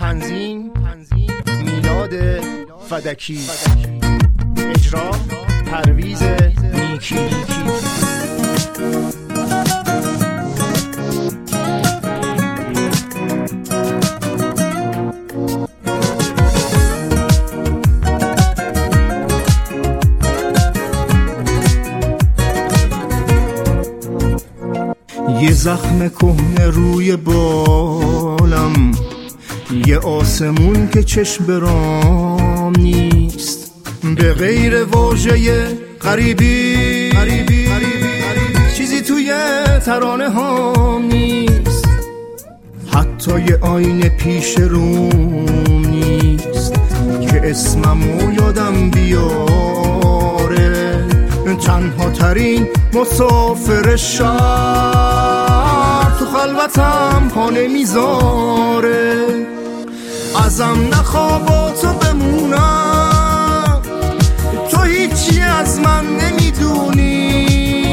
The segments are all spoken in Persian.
تنظیم میلاد فدکی، اجرا پرویز نیکی. یه زخم کهنه روی بالم، یه آسمون که چشم برام نیست، به غیر واژه غریبی چیزی توی ترانه هام نیست، حتی یه آینه پیش روم نیست که اسممو یادم بیاره. تنها ترین مسافر شهر تو خلوتم پا نمیذاره. ازم نخوابا تو بمونم، تو هیچی از من نمیدونی.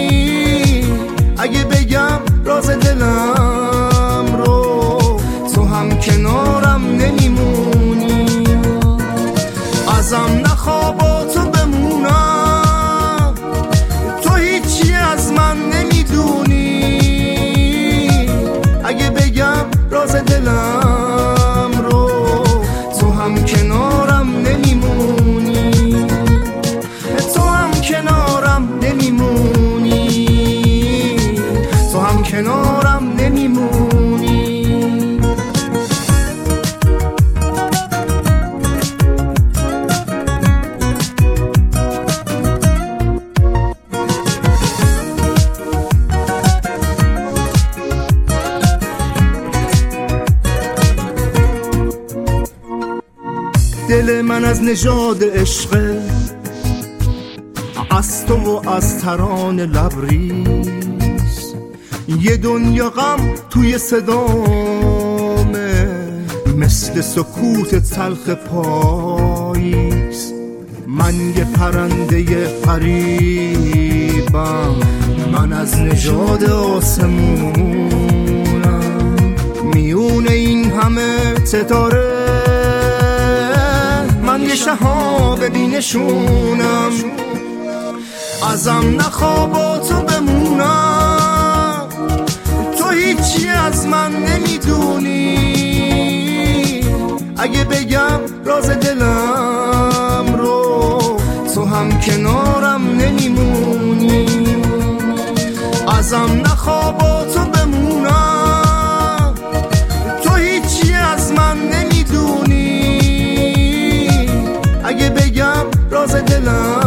اگه بگم راز دلم رو، تو هم کنارم نمیمونی. ازم نخوابا تو بمونم، تو هیچی از من نمیدونی. اگه بگم راز دلم رو، تو هم کنارم نمیمونی. تو هم کنارم نمیمونی، تو هم کنارم نمیمونی. دل من از نژاد عشقه، از تو و از ترانه لبریز. یه دنیا غم توی صدامه، مثل سکوت تلخ پاییز. من یه پرنده غریبم، من از نژاد آسمونم. میونه این همه ستاره من یه شهاب بینشونم. ازم نخوابا تو بمونم، تو هیچی از من نمیدونی. اگه بگم راز دلم رو، تو هم کنارم نمیمونی. ازم نخوابا تو بمونم، تو هیچی از من نمیدونی. اگه بگم راز دلم